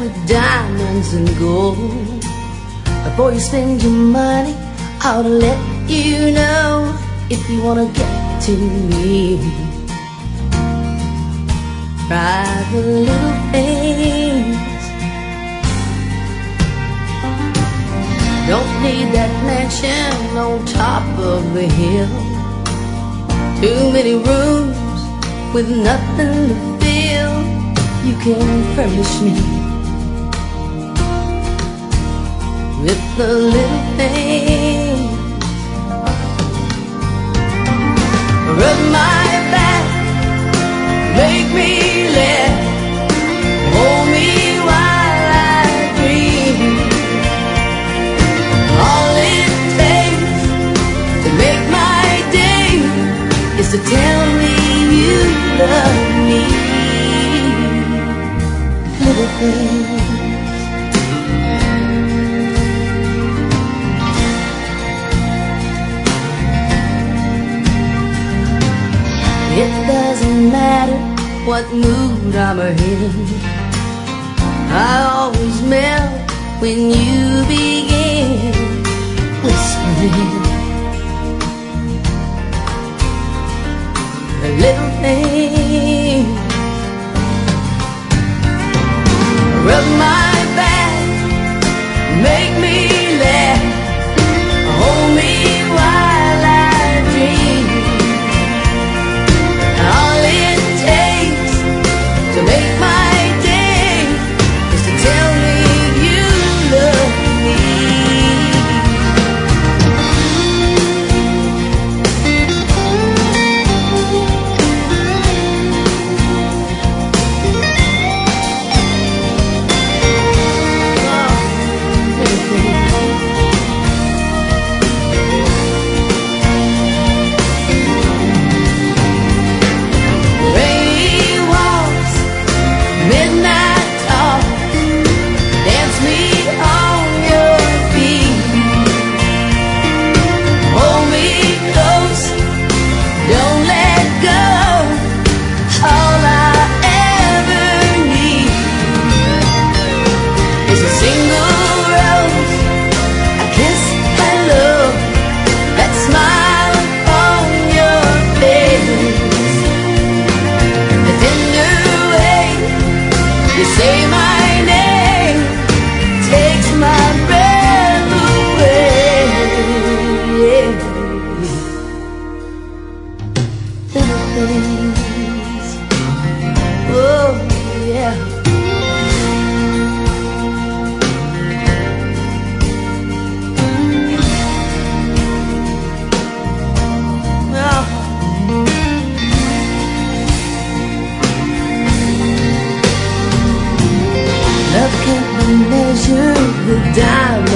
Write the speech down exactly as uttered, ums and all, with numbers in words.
with diamonds and gold. Before you spend your money, I ought to let you know, if you wanna get to me, try the little things. Don't need that mansion on top of the hill, too many rooms with nothing to fill. You can furnish me with the little things. Rub my back, make me laugh, hold me while I dream. All it takes to make my day is to tell me you love me. Little things. It doesn't matter what mood I'm in, I always melt when you begin whispering the little things. Rub my back, make me laugh, hold me while I dream. All it takes to make my day is to tell me you love me. Say my name, takes my breath away. Little things, oh yeah. Love can't be measured with diamonds